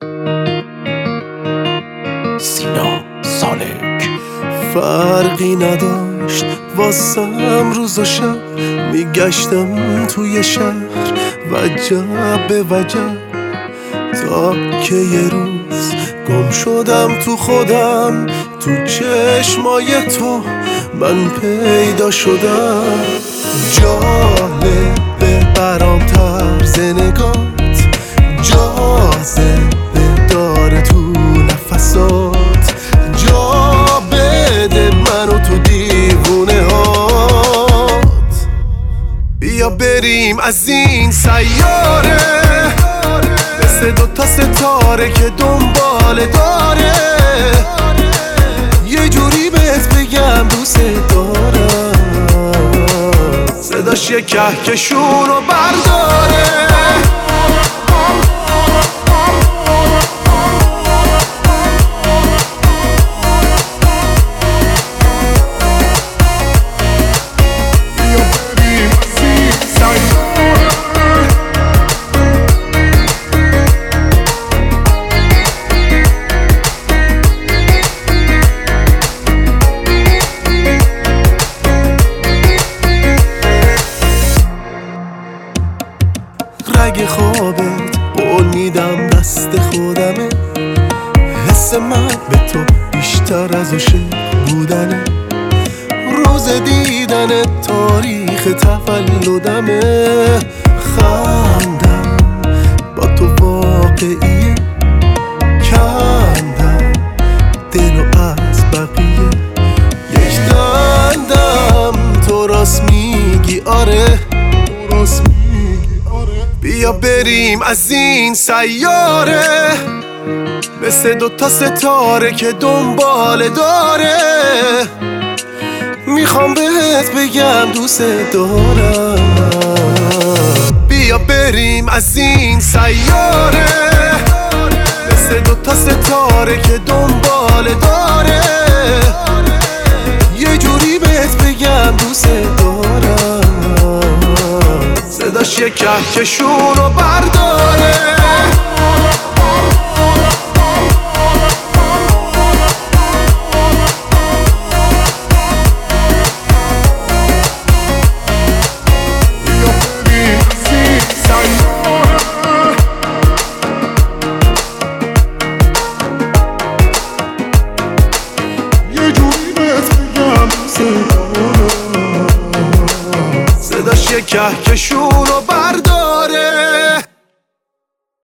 سینا سالک. فرقی نداشت واسم روز و شب، میگشتم توی شهر وجب به وجب، تا که یه روز گم شدم تو خودم، تو چشمای تو من پیدا شدم. جالبه برام طرز نگات، جاذبه داره تو نفسات، جا بده منو تو دیوونه هات. بیا بریم از این سیاره، مثل دوتا ستاره که دنباله داره، یه جوری بهت بگم دوست دارم، صداش یه کهکشون رو برداره. رگ خوابت قول میدم دست خودمه، حس من به تو بیشتر از عاشق بودنه، روز دیدن تاریخ تولدمه، خندم با تو واقعیه، کندم دلو از بقیه، یک دندم تو راست میگی آره، بیا بریم از این سیاره، مثل دوتا ستاره که دنباله داره، میخوام بهت بگم دوست دارم. بیا بریم از این سیاره، مثل دوتا ستاره که دنباله داره، یه جوری بهت بگم دوست دارم، صداش یه کهکشون رو برداره. یه جوری بهت بگم صداش یه کهکشون رو